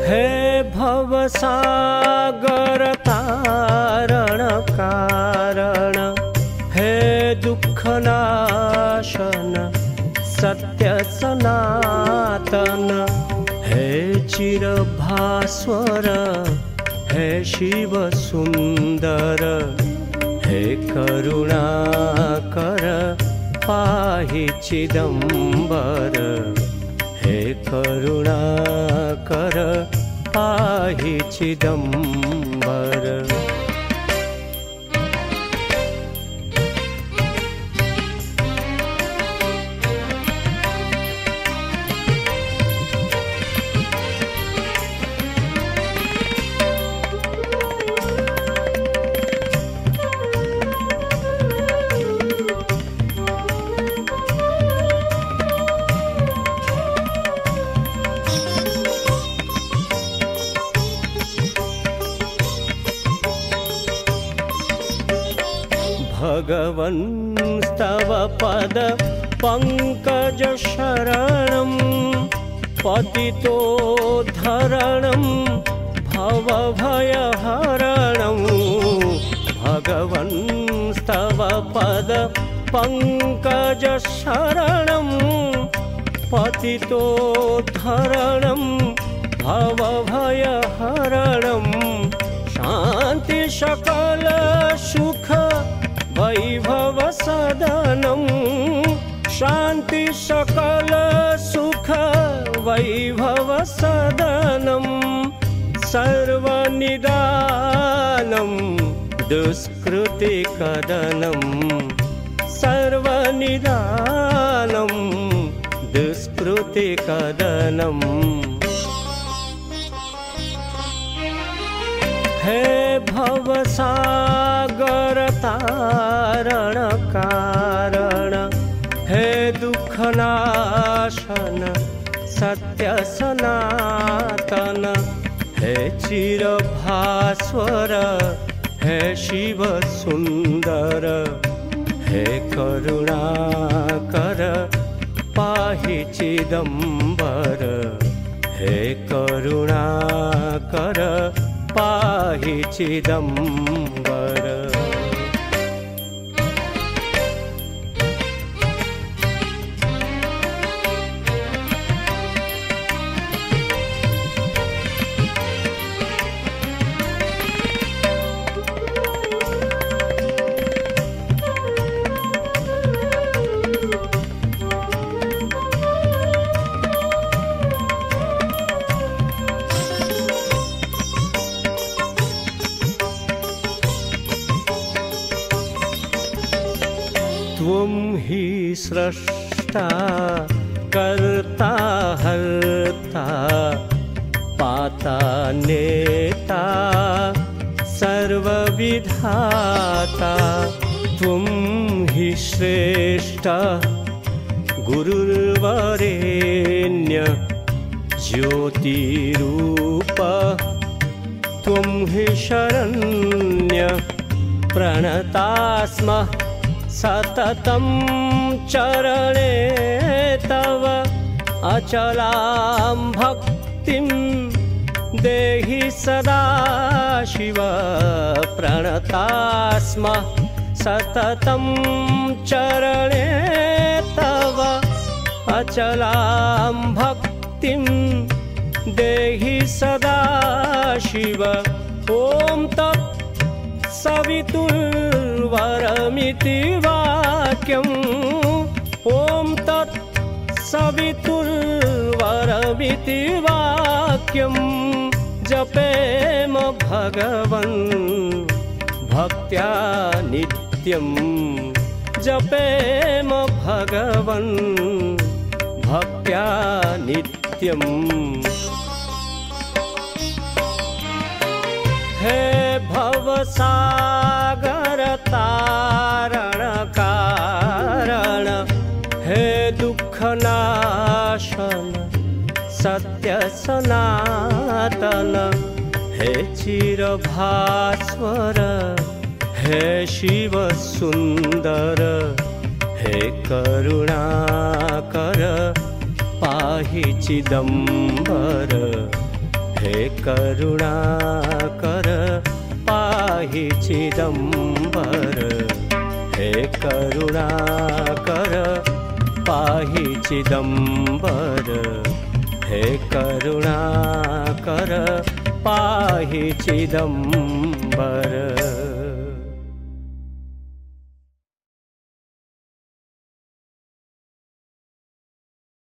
हे भवसागर तारण कारण, हे दुःखनाशन सत्य सनातन, हे चिरभास्वर, हे शिव सुंदर, हे करुणाकर पाहि चिदंबर, हे करुणाकर पाहि चिदंबर। भगवन्स्तव पद पंकज शरणं, पतितोद्धरणं भवभयहरणं। भगवन्स्तव पद पंकज शरणं, पतितोद्धरणं भवभयहरणं। शान्ति सकल सुख वैभव सदनं, शान्ति सकल सुख वैभव सदनं। सर्वनिदानं दुष्कृति कदनं, सर्वनिदानं दुष्कृति कदनं। हे भवसागर तारण कारण, हे दुःखनाशन सत्य सनातन, हे चिरभास्वर, हे शिव सुंदर, हे करुणाकर पाहि चिदंबर, हे करुणाकर पाहि चिदंबर। त्वं हि स्रष्टा कर्ता हर्ता पाता नेता सर्वविधाता। त्वं हि श्रेष्ठ गुरुर्वरेण्य ज्योतिरूप, त्वं हि शरण्य प्रणतास्म सततं चरणे तव। अचलां भक्तिं देहि सदा शिव, प्रणतास्म सततं चरणे तव। अचलां भक्तिं देहि सदा शिव। ॐ तत् सवितुर्वरमिति वाक्यम्, ॐ तत् सवितुर्वरमिति वाक्यम्। जपेम भगवन् भक्त्या नित्यं, जपेम भगवन् भक्त्या नित्यम्। हे भवसागर तारण कारण, हे दुःखनाशन सत्य सनातन, हे चिरभास्वर, हे शिव सुंदर, हे करुणाकर पाहि चिदंबर, हे करुणाकर पाहि चिदंबर, हे करुणाकर पाहि चिदंबर, हे करुणाकर पाहि चिदंबर।